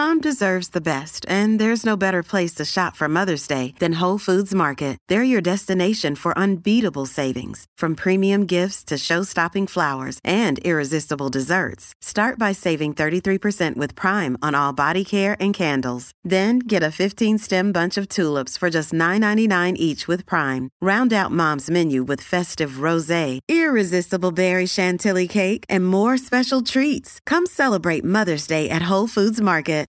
Mom deserves the best, and there's no better place to shop for Mother's Day than Whole Foods Market. They're your destination for unbeatable savings, from premium gifts to show-stopping flowers and irresistible desserts. Start by saving 33% with Prime on all body care and candles. Then get a 15-stem bunch of tulips for just $9.99 each with Prime. Round out Mom's menu with festive rosé, irresistible berry chantilly cake, and more special treats. Come celebrate Mother's Day at Whole Foods Market.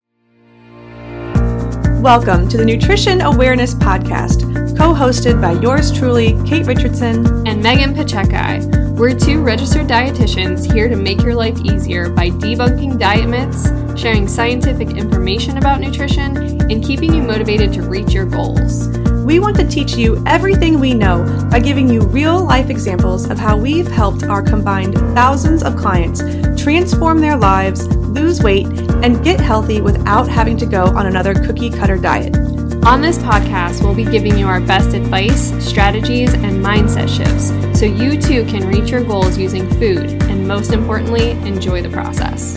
Welcome to the Nutrition Awareness Podcast, co-hosted by yours truly, Kate Richardson and Megan Pacheco. We're two registered dietitians here to make your life easier by debunking diet myths, sharing scientific information about nutrition, and keeping you motivated to reach your goals. We want to teach you everything we know by giving you real-life examples of how we've helped our combined thousands of clients transform their lives, lose weight, and get healthy without having to go on another cookie-cutter diet. On this podcast, we'll be giving you our best advice, strategies, and mindset shifts so you too can reach your goals using food and, most importantly, enjoy the process.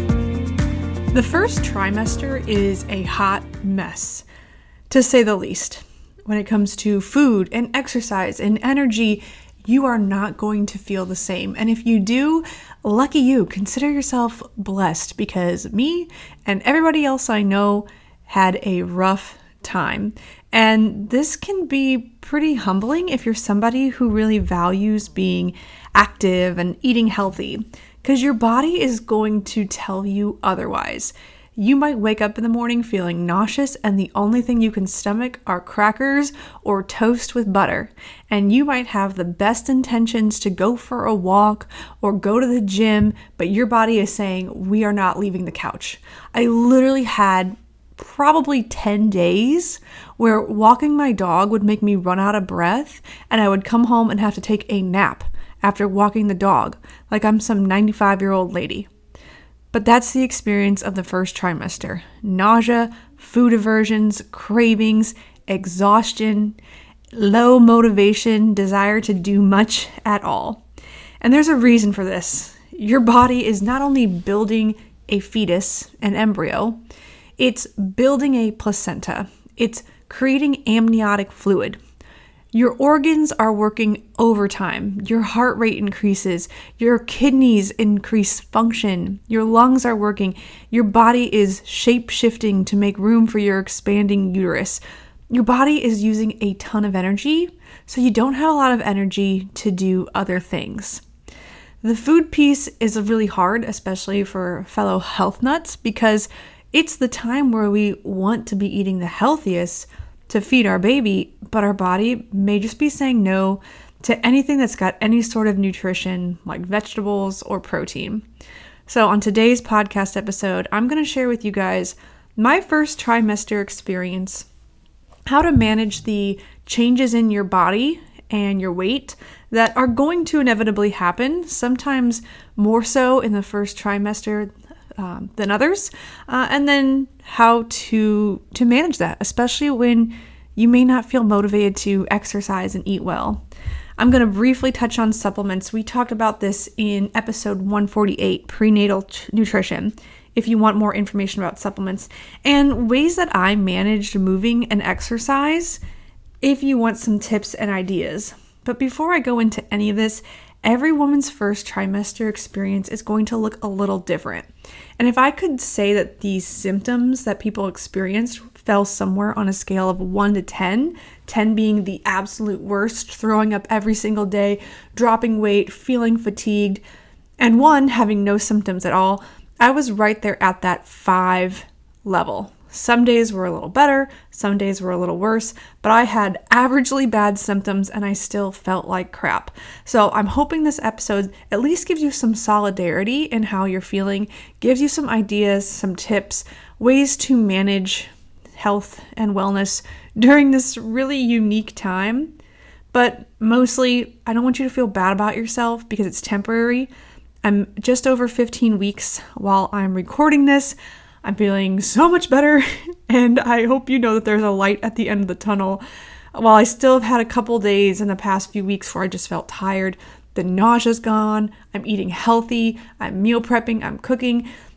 The first trimester is a hot mess, to say the least. When it comes to food and exercise and energy, you are not going to feel the same. And if you do, lucky you, consider yourself blessed, because me and everybody else I know had a rough time. And this can be pretty humbling if you're somebody who really values being active and eating healthy, because your body is going to tell you otherwise. You might wake up in the morning feeling nauseous and the only thing you can stomach are crackers or toast with butter. And you might have the best intentions to go for a walk or go to the gym, but your body is saying, we are not leaving the couch. I literally had probably 10 days where walking my dog would make me run out of breath, and I would come home and have to take a nap after walking the dog, like I'm some 95-year-old lady. But that's the experience of the first trimester. Nausea, food aversions, cravings, exhaustion, low motivation, desire to do much at all. And there's a reason for this. Your body is not only building a fetus, an embryo, it's building a placenta. It's creating amniotic fluid. Your organs are working overtime. Your heart rate increases. Your kidneys increase function. Your lungs are working. Your body is shape-shifting to make room for your expanding uterus. Your body is using a ton of energy, so you don't have a lot of energy to do other things. The food piece is really hard, especially for fellow health nuts, because it's the time where we want to be eating the healthiest to feed our baby, but our body may just be saying no to anything that's got any sort of nutrition, like vegetables or protein. So on today's podcast episode, I'm going to share with you guys my first trimester experience, how to manage the changes in your body and your weight that are going to inevitably happen, sometimes more so in the first trimester than others, and then how to manage that, especially when you may not feel motivated to exercise and eat well. I'm going to briefly touch on supplements. We talked about this in episode 148, prenatal nutrition, if you want more information about supplements, and ways that I managed moving and exercise if you want some tips and ideas. But before I go into any of this, every woman's first trimester experience is going to look a little different. And if I could say that these symptoms that people experienced fell somewhere on a scale of 1 to 10, 10 being the absolute worst, throwing up every single day, dropping weight, feeling fatigued, and 1 having no symptoms at all, I was right there at that 5 level. Some days were a little better, some days were a little worse, but I had averagely bad symptoms and I still felt like crap. So I'm hoping this episode at least gives you some solidarity in how you're feeling, gives you some ideas, some tips, ways to manage health and wellness during this really unique time. But mostly, I don't want you to feel bad about yourself because it's temporary. I'm just over 15 weeks while I'm recording this. I'm feeling so much better, and I hope you know that there's a light at the end of the tunnel. While I still have had a couple days in the past few weeks where I just felt tired, the nausea's gone, I'm eating healthy, I'm meal prepping, I'm cooking.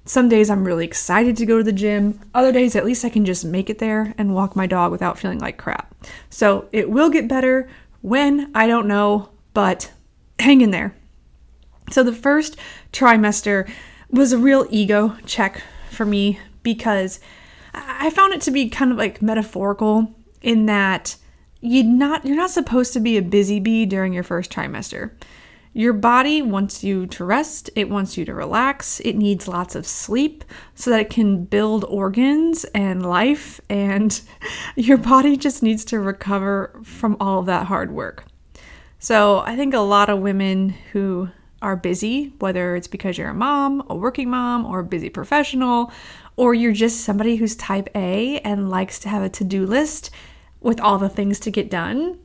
Some days I'm really excited to go to the gym. Other days, at least I can just make it there and walk my dog without feeling like crap. So it will get better. When, I don't know, but hang in there. So the first trimester was a real ego check for me because I found it to be kind of like metaphorical in that you're not supposed to be a busy bee during your first trimester. Your body wants you to rest. It wants you to relax. It needs lots of sleep so that it can build organs and life, and your body just needs to recover from all of that hard work. So I think a lot of women who are busy, whether it's because you're a mom, a working mom, or a busy professional, or you're just somebody who's type A and likes to have a to-do list with all the things to get done,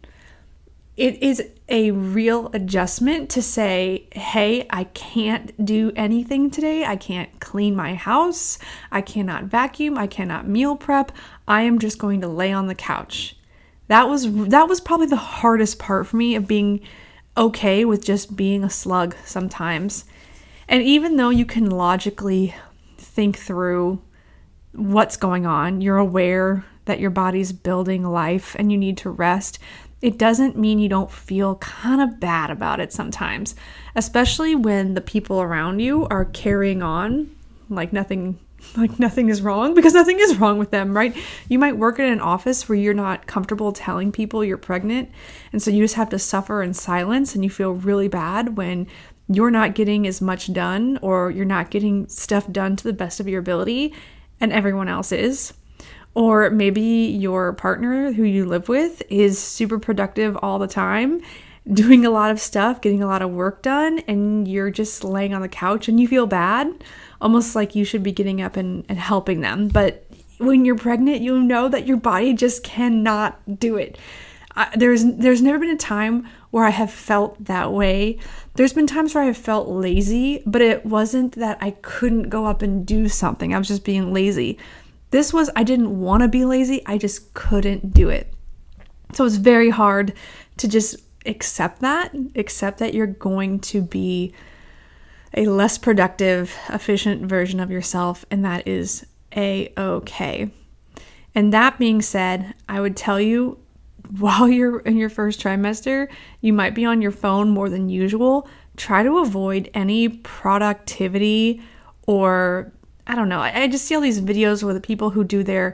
it is a real adjustment to say, hey, I can't do anything today. I can't clean my house. I cannot vacuum. I cannot meal prep. I am just going to lay on the couch. That was probably the hardest part for me, of being okay with just being a slug sometimes. And even though you can logically think through what's going on, you're aware that your body's building life and you need to rest, it doesn't mean you don't feel kind of bad about it sometimes, especially when the people around you are carrying on like nothing is wrong, because nothing is wrong with them, right? You might work in an office where you're not comfortable telling people you're pregnant, and so you just have to suffer in silence, and you feel really bad when you're not getting as much done, or you're not getting stuff done to the best of your ability, and everyone else is. Or maybe your partner who you live with is super productive all the time, doing a lot of stuff, getting a lot of work done, and you're just laying on the couch and you feel bad, almost like you should be getting up and helping them. But when you're pregnant, you know that your body just cannot do it. There's never been a time where I have felt that way. There's been times where I have felt lazy, but it wasn't that I couldn't go up and do something. I was just being lazy. This was, I didn't want to be lazy. I just couldn't do it. So it's very hard to just accept that you're going to be a less productive, efficient version of yourself, and that is A-okay. And that being said, I would tell you, while you're in your first trimester, you might be on your phone more than usual. Try to avoid any productivity, or I don't know. I just see all these videos where the people who do their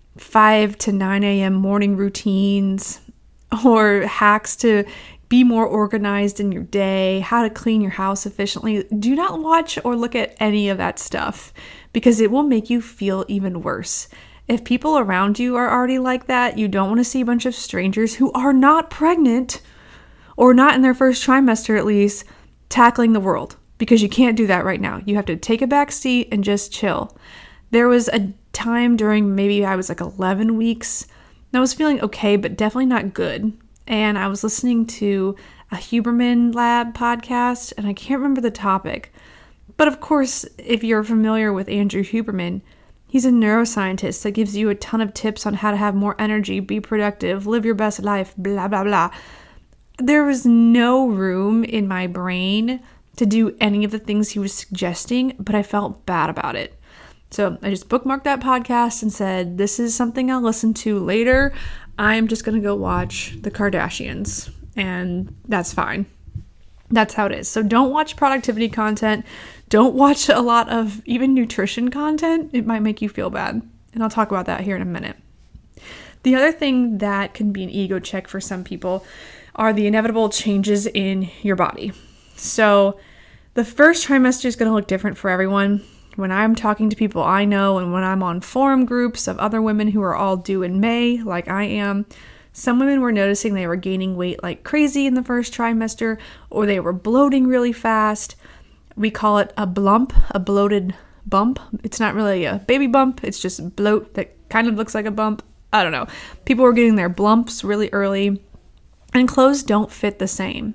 5 to 9 a.m. morning routines, or hacks to be more organized in your day, how to clean your house efficiently. Do not watch or look at any of that stuff, because it will make you feel even worse. If people around you are already like that, you don't want to see a bunch of strangers who are not pregnant, or not in their first trimester at least, tackling the world, because you can't do that right now. You have to take a back seat and just chill. There was a time during, maybe I was like 11 weeks, and I was feeling okay, but definitely not good. And I was listening to a Huberman Lab podcast, and I can't remember the topic. But of course, if you're familiar with Andrew Huberman, he's a neuroscientist that gives you a ton of tips on how to have more energy, be productive, live your best life, blah, blah, blah. There was no room in my brain to do any of the things he was suggesting, but I felt bad about it. So I just bookmarked that podcast and said, this is something I'll listen to later. I'm just going to go watch the Kardashians, and that's fine. That's how it is. So don't watch productivity content. Don't watch a lot of even nutrition content. It might make you feel bad. And I'll talk about that here in a minute. The other thing that can be an ego check for some people are the inevitable changes in your body. So the first trimester is going to look different for everyone. When I'm talking to people I know, and when I'm on forum groups of other women who are all due in May, like I am, some women were noticing they were gaining weight like crazy in the first trimester, or they were bloating really fast. We call it a blump, a bloated bump. It's not really a baby bump. It's just bloat that kind of looks like a bump. I don't know. People were getting their blumps really early, and clothes don't fit the same.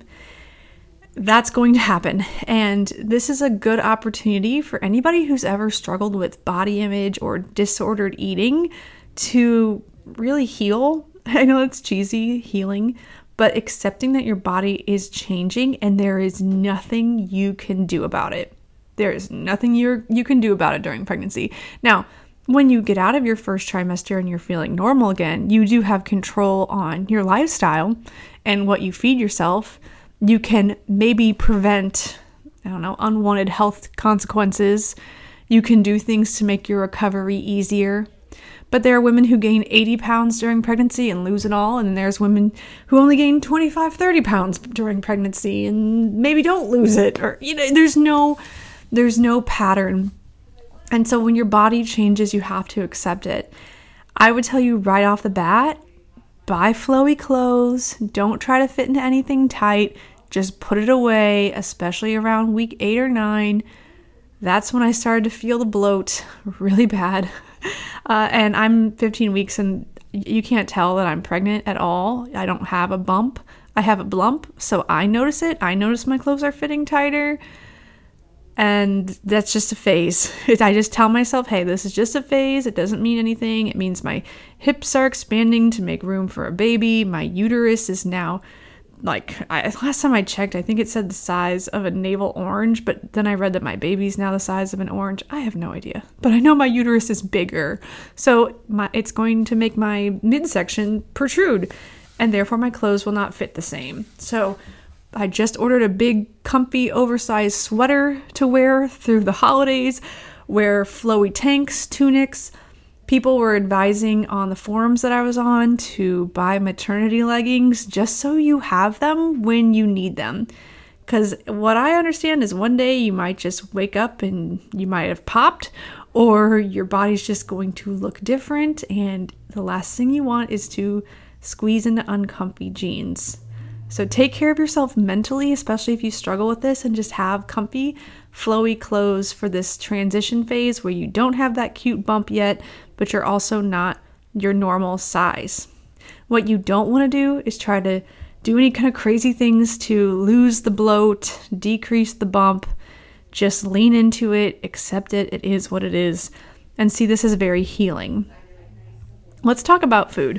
That's going to happen. And this is a good opportunity for anybody who's ever struggled with body image or disordered eating to really heal. I know it's cheesy, healing, but accepting that your body is changing and there is nothing you can do about it. There is nothing you can do about it during pregnancy. Now, when you get out of your first trimester and you're feeling normal again, you do have control on your lifestyle and what you feed yourself. You can maybe prevent, unwanted health consequences. You can do things to make your recovery easier. But there are women who gain 80 pounds during pregnancy and lose it all. And then there's women who only gain 25, 30 pounds during pregnancy and maybe don't lose it. Or, there's no pattern. And so when your body changes, you have to accept it. I would tell you right off the bat, buy flowy clothes. Don't try to fit into anything tight. Just put it away, especially around week 8 or 9. That's when I started to feel the bloat really bad. And I'm 15 weeks and you can't tell that I'm pregnant at all. I don't have a bump. I have a blump, so I notice it. I notice my clothes are fitting tighter. And that's just a phase. I just tell myself, hey, this is just a phase. It doesn't mean anything. It means my hips are expanding to make room for a baby. My uterus is now, last time I checked, I think it said the size of a navel orange, but then I read that my baby's now the size of an orange. I have no idea. But I know my uterus is bigger. So it's going to make my midsection protrude, and therefore my clothes will not fit the same. So I just ordered a big, comfy, oversized sweater to wear through the holidays, wear flowy tanks, tunics. People were advising on the forums that I was on to buy maternity leggings just so you have them when you need them. Because what I understand is one day you might just wake up and you might have popped, or your body's just going to look different, and the last thing you want is to squeeze into uncomfy jeans. So take care of yourself mentally, especially if you struggle with this, and just have comfy, flowy clothes for this transition phase where you don't have that cute bump yet, but you're also not your normal size. What you don't want to do is try to do any kind of crazy things to lose the bloat, decrease the bump. Just lean into it, accept it. It is what it is, and see this as very healing. Let's talk about food.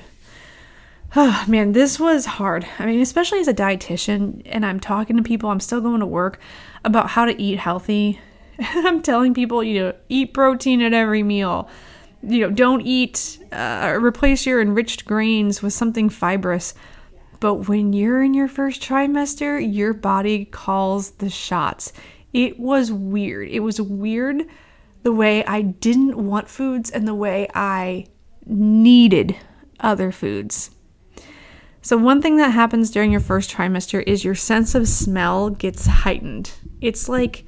Oh, man, this was hard. I mean, especially as a dietitian, and I'm talking to people, I'm still going to work, about how to eat healthy. I'm telling people, eat protein at every meal. Don't eat, replace your enriched grains with something fibrous. But when you're in your first trimester, your body calls the shots. It was weird. It was weird the way I didn't want foods and the way I needed other foods. So one thing that happens during your first trimester is your sense of smell gets heightened. It's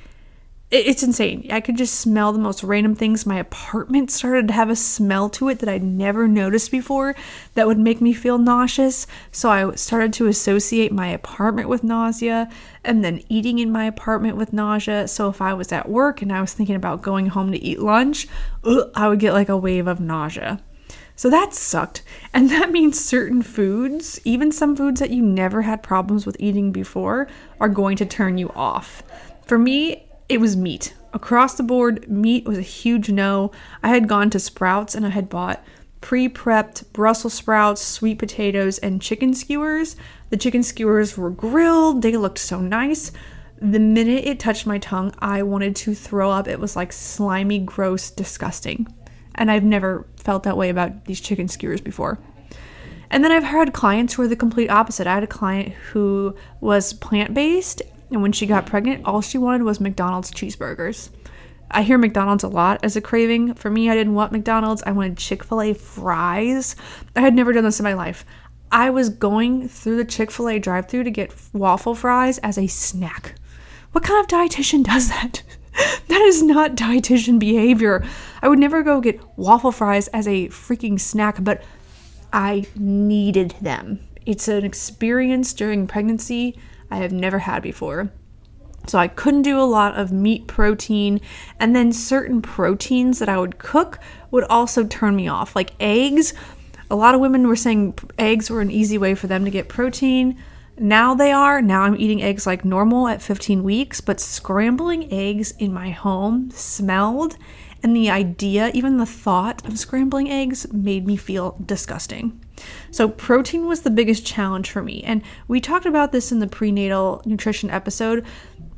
insane. I could just smell the most random things. My apartment started to have a smell to it that I'd never noticed before that would make me feel nauseous. So I started to associate my apartment with nausea, and then eating in my apartment with nausea. So if I was at work and I was thinking about going home to eat lunch, I would get like a wave of nausea. So that sucked. And that means certain foods, even some foods that you never had problems with eating before, are going to turn you off. For me, it was meat. Across the board, meat was a huge no. I had gone to Sprouts and I had bought pre-prepped Brussels sprouts, sweet potatoes, and chicken skewers. The chicken skewers were grilled. They looked so nice. The minute it touched my tongue, I wanted to throw up. It was like slimy, gross, disgusting. And I've never felt that way about these chicken skewers before. And then I've had clients who are the complete opposite. I had a client who was plant-based, and when she got pregnant, all she wanted was McDonald's cheeseburgers. I hear McDonald's a lot as a craving. For me, I didn't want McDonald's. I wanted Chick-fil-A fries. I had never done this in my life. I was going through the Chick-fil-A drive-thru to get waffle fries as a snack. What kind of dietitian does that? That is not dietitian behavior. I would never go get waffle fries as a freaking snack, but I needed them. It's an experience during pregnancy I have never had before. So I couldn't do a lot of meat protein, and then certain proteins that I would cook would also turn me off. Like eggs. A lot of women were saying eggs were an easy way for them to get protein. Now they are. Now I'm eating eggs like normal at 15 weeks, but scrambling eggs in my home smelled, and the idea, even the thought of scrambling eggs made me feel disgusting. So protein was the biggest challenge for me, and we talked about this in the prenatal nutrition episode,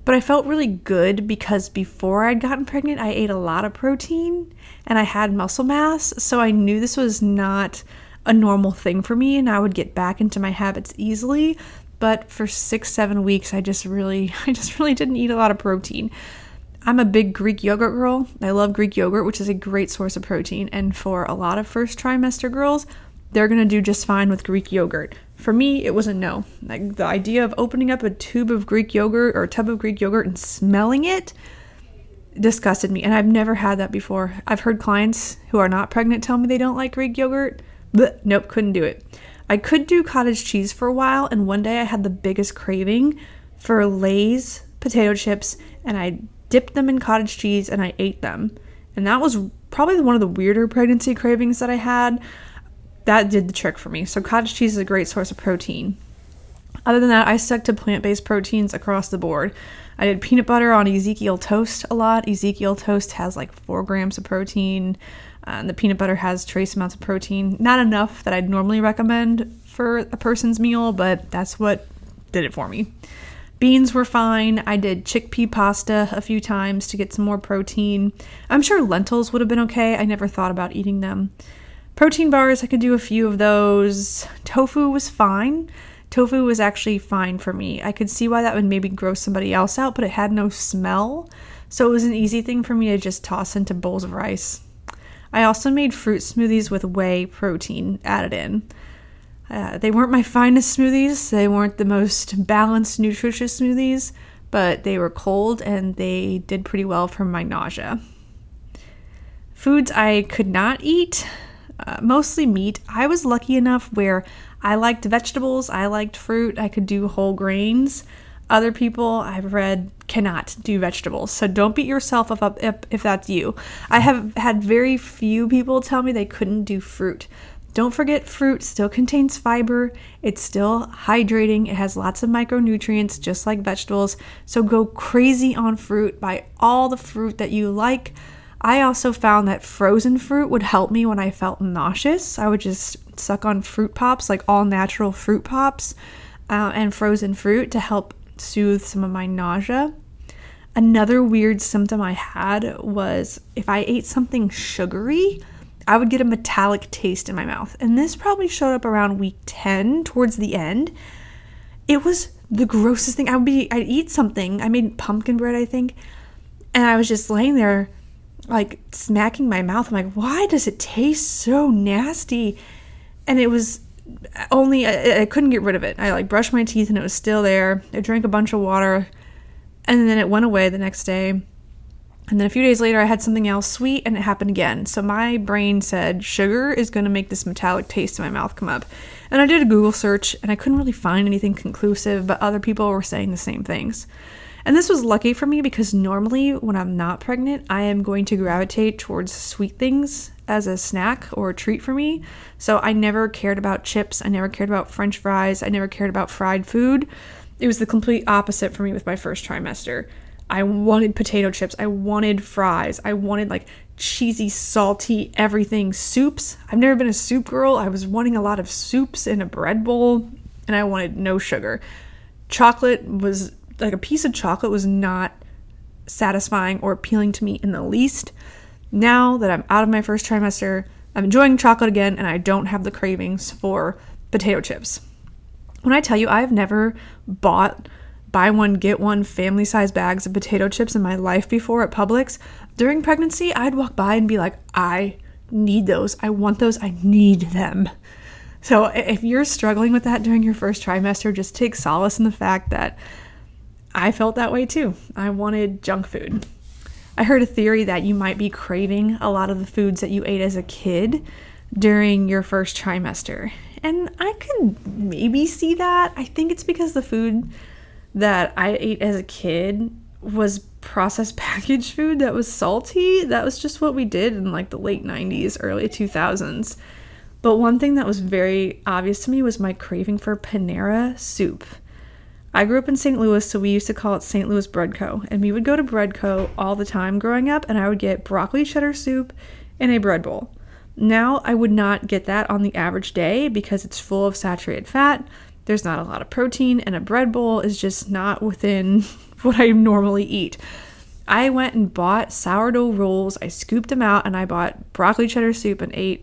But I felt really good because before I'd gotten pregnant, I ate a lot of protein and I had muscle mass. So I knew this was not a normal thing for me and I would get back into my habits easily. But for 6-7 weeks, I just really didn't eat a lot of protein. I'm a big Greek yogurt girl. I love Greek yogurt, which is a great source of protein. And for a lot of first trimester girls, they're going to do just fine with Greek yogurt. For me, it was a no. Like, the idea of opening up a tube of Greek yogurt or a tub of Greek yogurt and smelling it disgusted me. And I've never had that before. I've heard clients who are not pregnant tell me they don't like Greek yogurt. But nope, couldn't do it. I could do cottage cheese for a while, and one day I had the biggest craving for Lay's potato chips, and I dipped them in cottage cheese and I ate them. And that was probably one of the weirder pregnancy cravings that I had. That did the trick for me. So cottage cheese is a great source of protein. Other than that, I stuck to plant-based proteins across the board. I did peanut butter on Ezekiel toast a lot. Ezekiel toast has like 4 grams of protein. And the peanut butter has trace amounts of protein. Not enough that I'd normally recommend for a person's meal, but that's what did it for me. Beans were fine. I did chickpea pasta a few times to get some more protein. I'm sure lentils would have been okay. I never thought about eating them. Protein bars, I could do a few of those. Tofu was fine. Tofu was actually fine for me. I could see why that would maybe gross somebody else out, but it had no smell. So it was an easy thing for me to just toss into bowls of rice. I also made fruit smoothies with whey protein added in. They weren't my finest smoothies. They weren't the most balanced, nutritious smoothies, but they were cold and they did pretty well for my nausea. Foods I could not eat, mostly meat. I was lucky enough where I liked vegetables, I liked fruit, I could do whole grains. Other people I've read cannot do vegetables, so don't beat yourself up if that's you. I have had very few people tell me they couldn't do fruit. Don't forget, fruit still contains fiber. It's still hydrating. It has lots of micronutrients, just like vegetables. So go crazy on fruit. Buy all the fruit that you like. I also found that frozen fruit would help me when I felt nauseous. I would just suck on fruit pops, like all natural fruit pops, and frozen fruit to help soothe some of my nausea. Another weird symptom I had was if I ate something sugary, I would get a metallic taste in my mouth. And this probably showed up around week 10 towards the end. It was the grossest thing. I'd eat something. I made pumpkin bread, I think. And I was just laying there like smacking my mouth. I'm like, why does it taste so nasty? And it was only, I couldn't get rid of it. I like brushed my teeth and it was still there. I drank a bunch of water and then it went away the next day. And then a few days later, I had something else sweet and it happened again. So my brain said, sugar is going to make this metallic taste in my mouth come up. And I did a Google search and I couldn't really find anything conclusive, but other people were saying the same things. And this was lucky for me because normally when I'm not pregnant, I am going to gravitate towards sweet things as a snack or a treat for me. So I never cared about chips. I never cared about French fries. I never cared about fried food. It was the complete opposite for me with my first trimester. I wanted potato chips. I wanted fries. I wanted like cheesy, salty, everything. Soups. I've never been a soup girl. I was wanting a lot of soups in a bread bowl and I wanted no sugar. Chocolate was like a piece of chocolate was not satisfying or appealing to me in the least. Now that I'm out of my first trimester, I'm enjoying chocolate again and I don't have the cravings for potato chips. When I tell you I've never bought buy one, get one family-size bags of potato chips in my life before at Publix, during pregnancy, I'd walk by and be like, I need those. I want those. I need them. So if you're struggling with that during your first trimester, just take solace in the fact that I felt that way too. I wanted junk food. I heard a theory that you might be craving a lot of the foods that you ate as a kid during your first trimester. And I could maybe see that. I think it's because the food that I ate as a kid was processed packaged food that was salty. That was just what we did in like the late 90s, early 2000s. But one thing that was very obvious to me was my craving for Panera soup. I grew up in St. Louis, so we used to call it St. Louis Bread Co. And we would go to Bread Co. all the time growing up, and I would get broccoli cheddar soup in a bread bowl. Now, I would not get that on the average day because it's full of saturated fat. There's not a lot of protein, and a bread bowl is just not within what I normally eat. I went and bought sourdough rolls. I scooped them out, and I bought broccoli cheddar soup and ate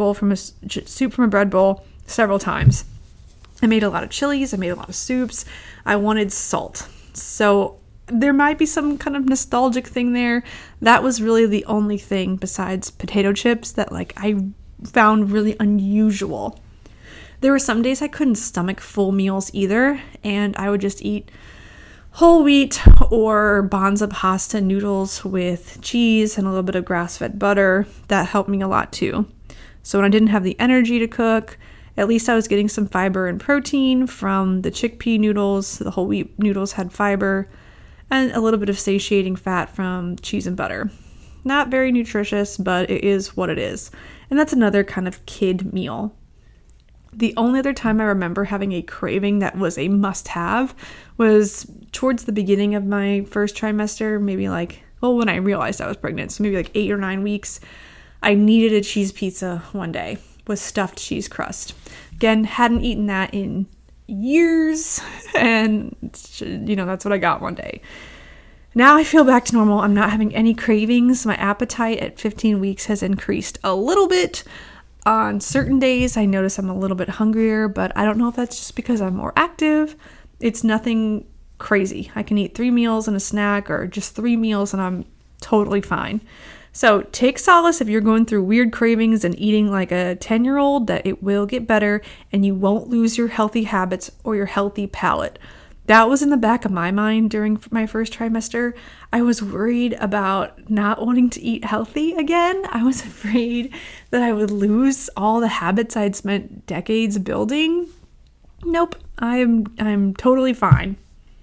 soup from a bread bowl several times. I made a lot of chilies. I made a lot of soups. I wanted salt. So there might be some kind of nostalgic thing there. That was really the only thing besides potato chips that I found really unusual. There were some days I couldn't stomach full meals either, and I would just eat whole wheat or Banza pasta noodles with cheese and a little bit of grass-fed butter. That helped me a lot too. So when I didn't have the energy to cook, at least I was getting some fiber and protein from the chickpea noodles. The whole wheat noodles had fiber, and a little bit of satiating fat from cheese and butter. Not very nutritious, but it is what it is. And that's another kind of kid meal. The only other time I remember having a craving that was a must-have was towards the beginning of my first trimester, maybe when I realized I was pregnant, so maybe 8 or 9 weeks. I needed a cheese pizza one day with stuffed cheese crust. Again, hadn't eaten that in years, and that's what I got one day. Now I feel back to normal. I'm not having any cravings. My appetite at 15 weeks has increased a little bit. On certain days, I notice I'm a little bit hungrier, but I don't know if that's just because I'm more active. It's nothing crazy. I can eat 3 meals and a snack, or just 3 meals and I'm totally fine. So take solace if you're going through weird cravings and eating like a 10-year-old, that it will get better and you won't lose your healthy habits or your healthy palate. That was in the back of my mind during my first trimester. I was worried about not wanting to eat healthy again. I was afraid that I would lose all the habits I'd spent decades building. Nope, I'm totally fine.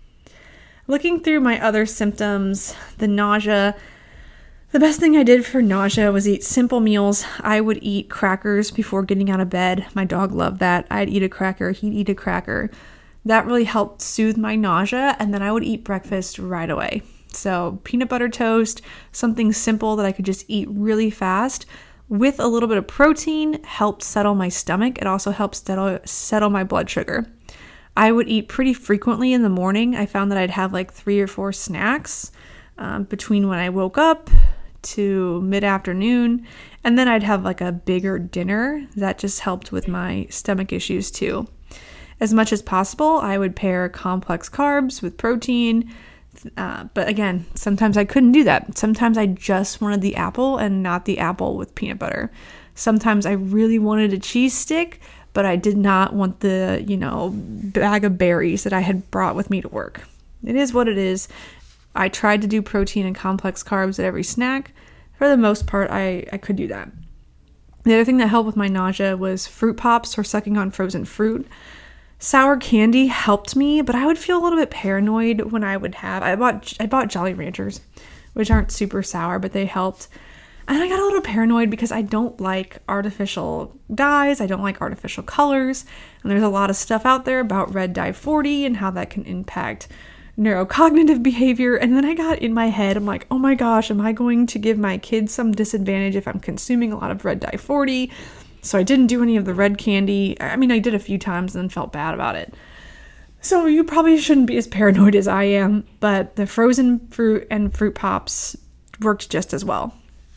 Looking through my other symptoms, the nausea, the best thing I did for nausea was eat simple meals. I would eat crackers before getting out of bed. My dog loved that. I'd eat a cracker, he'd eat a cracker. That really helped soothe my nausea, and then I would eat breakfast right away. So peanut butter toast, something simple that I could just eat really fast with a little bit of protein, helped settle my stomach. It also helps settle my blood sugar. I would eat pretty frequently in the morning. I found that I'd have 3 or 4 snacks between when I woke up to mid-afternoon, and then I'd have a bigger dinner. That just helped with my stomach issues too. As much as possible, I would pair complex carbs with protein, but again, sometimes I couldn't do that. Sometimes I just wanted the apple and not the apple with peanut butter. Sometimes I really wanted a cheese stick, but I did not want the, bag of berries that I had brought with me to work. It is what it is. I tried to do protein and complex carbs at every snack. For the most part, I could do that. The other thing that helped with my nausea was fruit pops or sucking on frozen fruit. Sour candy helped me, but I would feel a little bit paranoid when I bought Jolly Ranchers, which aren't super sour, but they helped. And I got a little paranoid because I don't like artificial dyes. I don't like artificial colors. And there's a lot of stuff out there about red dye 40 and how that can impact neurocognitive behavior. And then I got in my head, I'm like, oh my gosh, am I going to give my kids some disadvantage if I'm consuming a lot of red dye 40? So I didn't do any of the red candy. I did a few times and then felt bad about it. So you probably shouldn't be as paranoid as I am, but the frozen fruit and fruit pops worked just as well.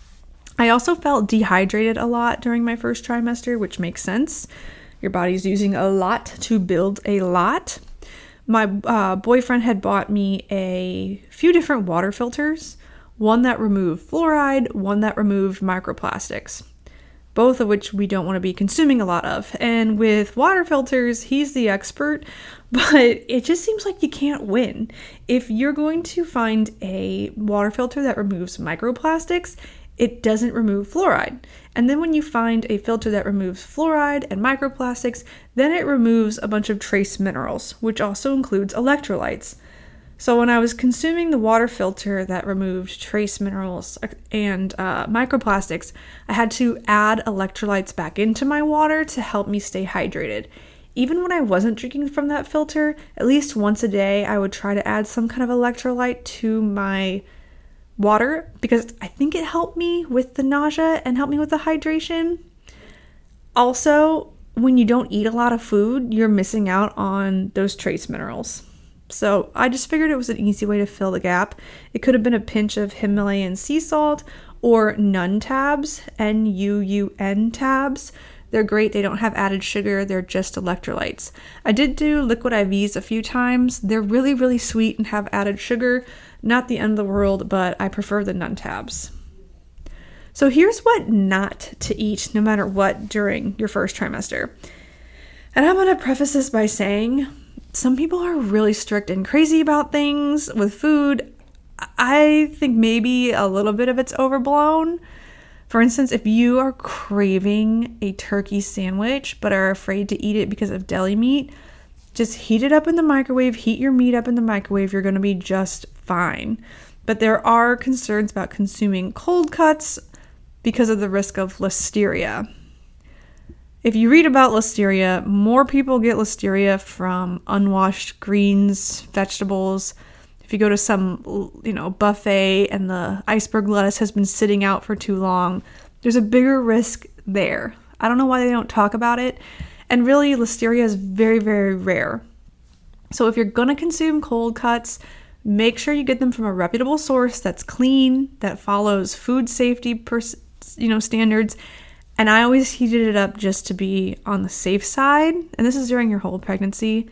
I also felt dehydrated a lot during my first trimester, which makes sense. Your body's using a lot to build a lot. My boyfriend had bought me a few different water filters, one that removed fluoride, one that removed microplastics, both of which we don't want to be consuming a lot of. And with water filters, he's the expert, but it just seems like you can't win. If you're going to find a water filter that removes microplastics, it doesn't remove fluoride. And then when you find a filter that removes fluoride and microplastics, then it removes a bunch of trace minerals, which also includes electrolytes. So when I was consuming the water filter that removed trace minerals and microplastics, I had to add electrolytes back into my water to help me stay hydrated. Even when I wasn't drinking from that filter, at least once a day, I would try to add some kind of electrolyte to my water because I think it helped me with the nausea and helped me with the hydration. Also, when you don't eat a lot of food, you're missing out on those trace minerals. So I just figured it was an easy way to fill the gap. It could have been a pinch of Himalayan sea salt or Nun tabs, N-U-U-N tabs. They're great. They don't have added sugar. They're just electrolytes. I did do liquid IVs a few times. They're really, really sweet and have added sugar. Not the end of the world, but I prefer the Nun tabs. So here's what not to eat no matter what during your first trimester. And I'm going to preface this by saying some people are really strict and crazy about things with food. I think maybe a little bit of it's overblown. For instance, if you are craving a turkey sandwich but are afraid to eat it because of deli meat, just heat it up in the microwave, heat your meat up in the microwave, you're going to be just fine. But there are concerns about consuming cold cuts because of the risk of listeria. If you read about listeria, more people get listeria from unwashed greens, vegetables. If you go to some, buffet and the iceberg lettuce has been sitting out for too long, there's a bigger risk there. I don't know why they don't talk about it. And really, listeria is very, very rare. So if you're going to consume cold cuts, make sure you get them from a reputable source that's clean, that follows food safety standards. And I always heated it up just to be on the safe side. And this is during your whole pregnancy.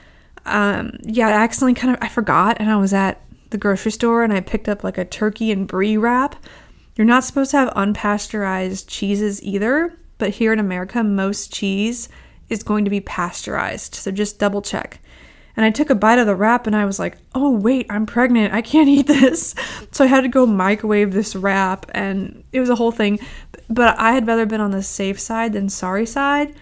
I accidentally I forgot, and I was at the grocery store and I picked up like a turkey and brie wrap. You're not supposed to have unpasteurized cheeses either, but here in America, most cheese is going to be pasteurized. So just double check. And I took a bite of the wrap and I was like, oh wait, I'm pregnant. I can't eat this. So I had to go microwave this wrap, and it was a whole thing. But I had rather been on the safe side than sorry side.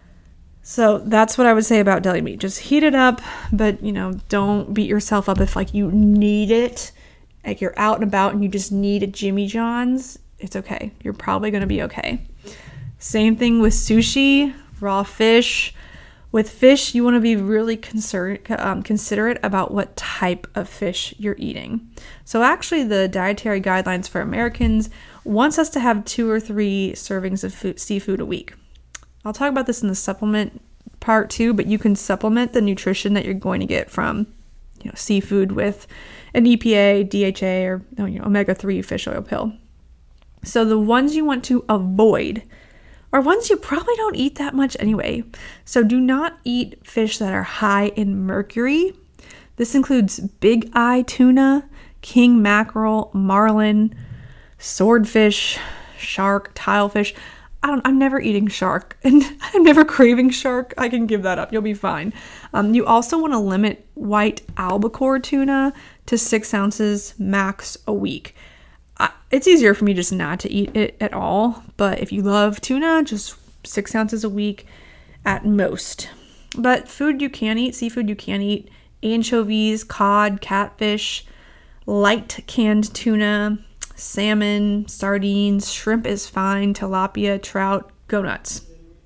So that's what I would say about deli meat. Just heat it up, but don't beat yourself up if you need it. Like you're out and about and you just need a Jimmy John's. It's okay. You're probably going to be okay. Same thing with sushi, raw fish. With fish, you want to be really considerate about what type of fish you're eating. So actually, the dietary guidelines for Americans wants us to have 2 or 3 servings of seafood a week. I'll talk about this in the supplement part too, but you can supplement the nutrition that you're going to get from seafood with an EPA, DHA, or omega-3 fish oil pill. So the ones you want to avoid are ones you probably don't eat that much anyway. So do not eat fish that are high in mercury. This includes big eye tuna, king mackerel, marlin, swordfish, shark, tilefish. I'm never eating shark, and I'm never craving shark. I can give that up. You'll be fine. You also want to limit white albacore tuna to 6 ounces max a week. It's easier for me just not to eat it at all, but if you love tuna, just 6 ounces a week at most. But food you can eat, seafood you can eat, anchovies, cod, catfish, light canned tuna, salmon, sardines, shrimp is fine, tilapia, trout, go nuts.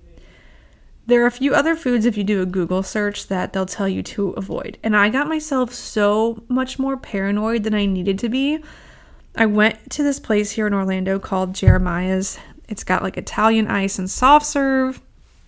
There are a few other foods, if you do a Google search, that they'll tell you to avoid. And I got myself so much more paranoid than I needed to be. I went to this place here in Orlando called Jeremiah's. It's got like Italian ice and soft serve.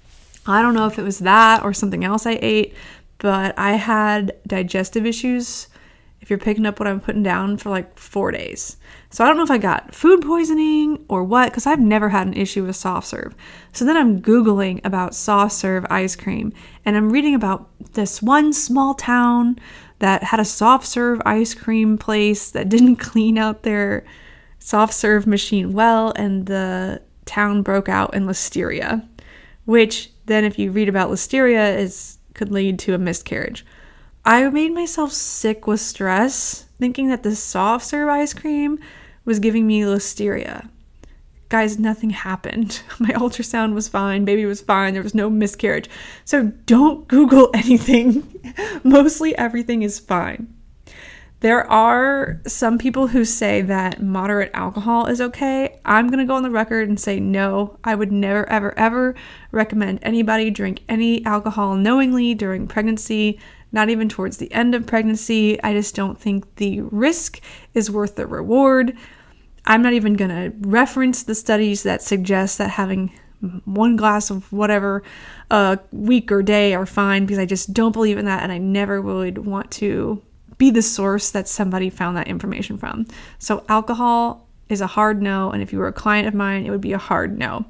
I don't know if it was that or something else I ate, but I had digestive issues, if you're picking up what I'm putting down, for 4 days. So I don't know if I got food poisoning or what, because I've never had an issue with soft serve. So then I'm Googling about soft serve ice cream, and I'm reading about this one small town that had a soft serve ice cream place that didn't clean out their soft serve machine well, and the town broke out in listeria, which then if you read about listeria could lead to a miscarriage. I made myself sick with stress thinking that the soft serve ice cream was giving me listeria. Guys, nothing happened. My ultrasound was fine. Baby was fine. There was no miscarriage. So don't Google anything. Mostly everything is fine. There are some people who say that moderate alcohol is okay. I'm going to go on the record and say no. I would never, ever, ever recommend anybody drink any alcohol knowingly during pregnancy, not even towards the end of pregnancy. I just don't think the risk is worth the reward. I'm not even going to reference the studies that suggest that having 1 glass of whatever a week or day are fine, because I just don't believe in that, and I never would want to be the source that somebody found that information from. So alcohol is a hard no, and if you were a client of mine, it would be a hard no.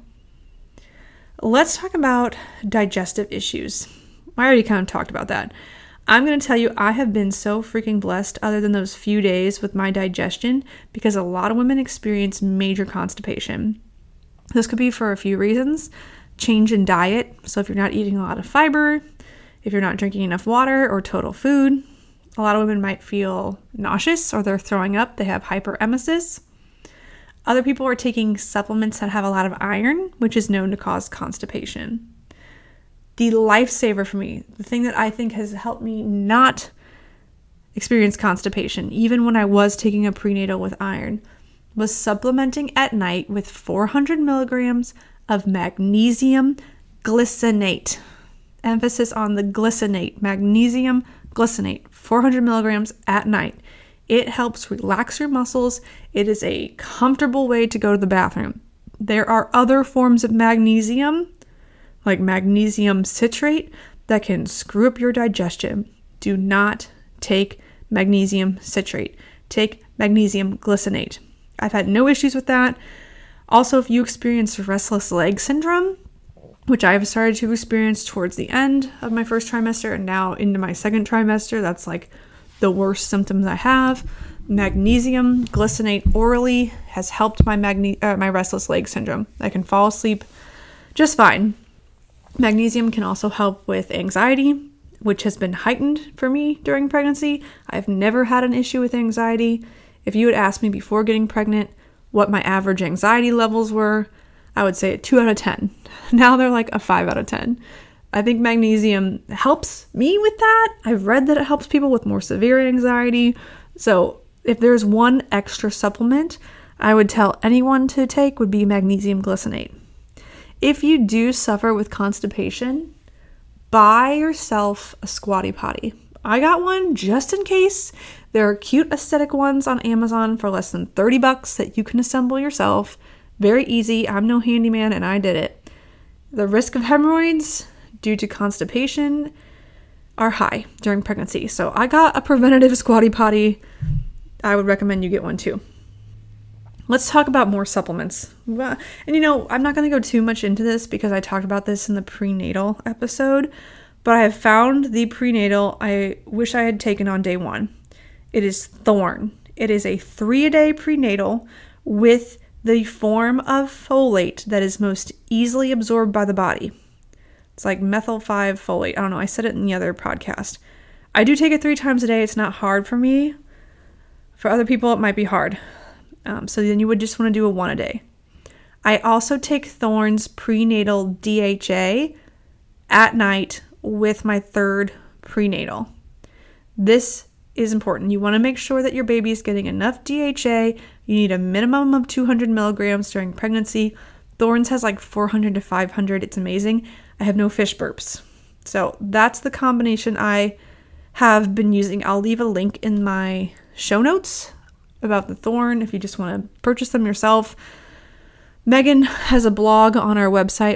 Let's talk about digestive issues. I already kind of talked about that. I'm going to tell you, I have been so freaking blessed other than those few days with my digestion, because a lot of women experience major constipation. This could be for a few reasons. Change in diet. So if you're not eating a lot of fiber, if you're not drinking enough water or total food, a lot of women might feel nauseous or they're throwing up. They have hyperemesis. Other people are taking supplements that have a lot of iron, which is known to cause constipation. The lifesaver for me, the thing that I think has helped me not experience constipation, even when I was taking a prenatal with iron, was supplementing at night with 400 milligrams of magnesium glycinate. Emphasis on the glycinate, magnesium glycinate, 400 milligrams at night. It helps relax your muscles. It is a comfortable way to go to the bathroom. There are other forms of magnesium, like magnesium citrate, that can screw up your digestion. Do not take magnesium citrate. Take magnesium glycinate. I've had no issues with that. Also, if you experience restless leg syndrome, which I've started to experience towards the end of my first trimester and now into my second trimester, that's like the worst symptoms I have. Magnesium glycinate orally has helped my restless leg syndrome. I can fall asleep just fine. Magnesium can also help with anxiety, which has been heightened for me during pregnancy. I've never had an issue with anxiety. If you had asked me before getting pregnant what my average anxiety levels were, I would say a 2 out of 10. Now they're like a 5 out of 10. I think magnesium helps me with that. I've read that it helps people with more severe anxiety. So if there's one extra supplement I would tell anyone to take, would be magnesium glycinate. If you do suffer with constipation, buy yourself a Squatty Potty. I got one just in case. There are cute aesthetic ones on Amazon for less than $30 that you can assemble yourself. Very easy. I'm no handyman and I did it. The risk of hemorrhoids due to constipation are high during pregnancy. So I got a preventative Squatty Potty. I would recommend you get one too. Let's talk about more supplements. And I'm not going to go too much into this because I talked about this in the prenatal episode, but I have found the prenatal I wish I had taken on day 1. It is Thorne. It is a 3-a-day prenatal with the form of folate that is most easily absorbed by the body. It's like methyl 5 folate. I don't know. I said it in the other podcast. I do take it 3 times a day. It's not hard for me. For other people, it might be hard. So then you would just want to do a 1 a day. I also take Thorne's prenatal DHA at night with my 3rd prenatal. This is important. You want to make sure that your baby is getting enough DHA. You need a minimum of 200 milligrams during pregnancy. Thorne's has like 400 to 500. It's amazing. I have no fish burps. So that's the combination I have been using. I'll leave a link in my show notes about the Thorne if you just want to purchase them yourself. Megan has a blog on our website,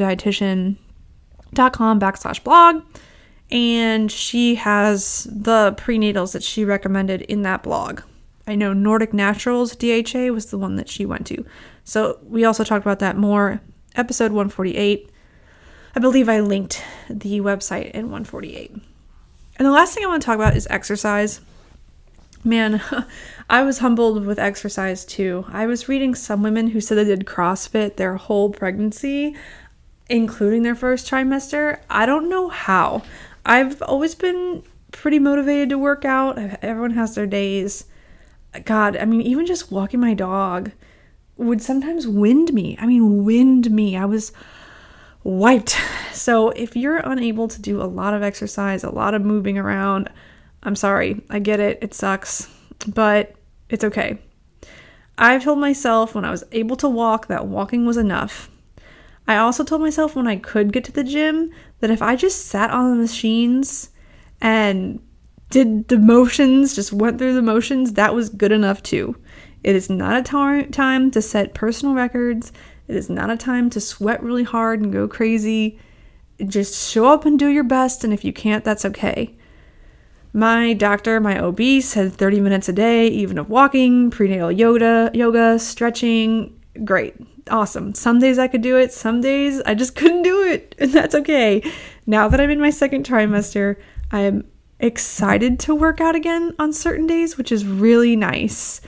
orlandodietitian.com/blog, and she has the prenatals that she recommended in that blog. I know Nordic Naturals DHA was the one that she went to. So we also talked about that more. Episode 148. I believe I linked the website in 148. And the last thing I want to talk about is exercise. Man, I was humbled with exercise too. I was reading some women who said they did CrossFit their whole pregnancy, including their first trimester. I don't know how. I've always been pretty motivated to work out. Everyone has their days. God, I mean, even just walking my dog would sometimes wind me. I was wiped. So if you're unable to do a lot of exercise, a lot of moving around, I'm sorry. I get it. It sucks, but it's okay. I've told myself when I was able to walk that walking was enough. I also told myself when I could get to the gym that if I just sat on the machines and did the motions, just went through the motions, that was good enough too. It is not a time to set personal records It is not a time to sweat really hard and go crazy. Just show up and do your best, and if you can't, that's okay. My doctor, my OB, said 30 minutes a day, even of walking, prenatal yoga, stretching. Great. Awesome. Some days I could do it. Some days I just couldn't do it. And that's okay. Now that I'm in my second trimester, I am excited to work out again on certain days, which is really nice.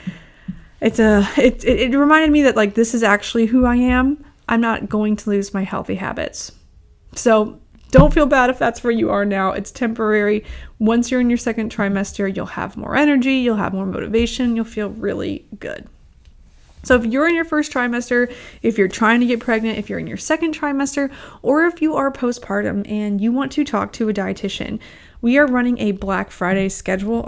It reminded me that like this is actually who I am. I'm not going to lose my healthy habits. So don't feel bad if that's where you are now. It's temporary. Once you're in your second trimester, you'll have more energy, you'll have more motivation, you'll feel really good. So if you're in your first trimester, if you're trying to get pregnant, if you're in your second trimester, or if you are postpartum and you want to talk to a dietitian, we are running a Black Friday special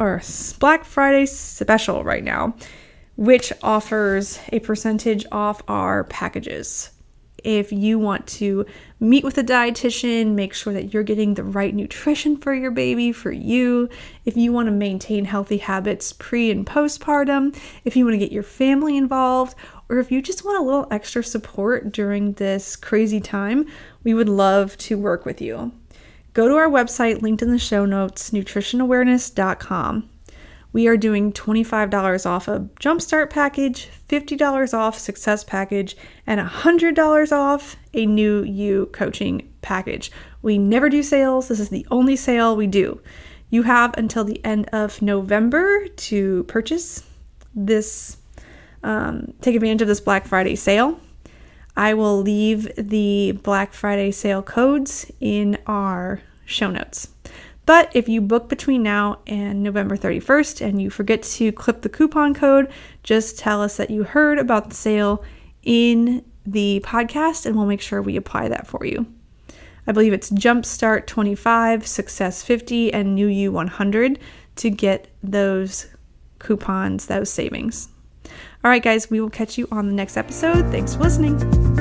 right now, which offers a percentage off our packages. If you want to meet with a dietitian, make sure that you're getting the right nutrition for your baby, for you. If you want to maintain healthy habits pre and postpartum, if you want to get your family involved, or if you just want a little extra support during this crazy time, we would love to work with you. Go to our website, linked in the show notes, nutritionawareness.com. We are doing $25 off a Jumpstart package, $50 off Success package, and $100 off a New You coaching package. We never do sales. This is the only sale we do. You have until the end of November to purchase this, take advantage of this Black Friday sale. I will leave the Black Friday sale codes in our show notes. But if you book between now and November 31st and you forget to clip the coupon code, just tell us that you heard about the sale in the podcast and we'll make sure we apply that for you. I believe it's Jumpstart 25, Success 50, and New You 100 to get those coupons, those savings. All right, guys, we will catch you on the next episode. Thanks for listening.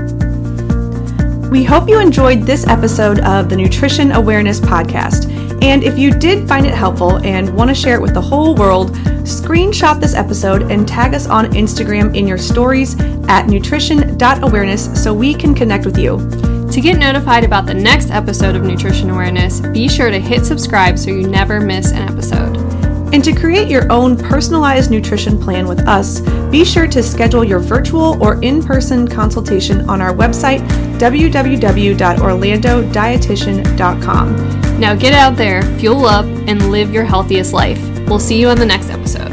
We hope you enjoyed this episode of the Nutrition Awareness Podcast. And if you did find it helpful and want to share it with the whole world, screenshot this episode and tag us on Instagram in your stories at nutrition.awareness so we can connect with you. To get notified about the next episode of Nutrition Awareness, be sure to hit subscribe so you never miss an episode. And to create your own personalized nutrition plan with us, be sure to schedule your virtual or in-person consultation on our website, www.orlandodietitian.com. Now get out there, fuel up, and live your healthiest life. We'll see you on the next episode.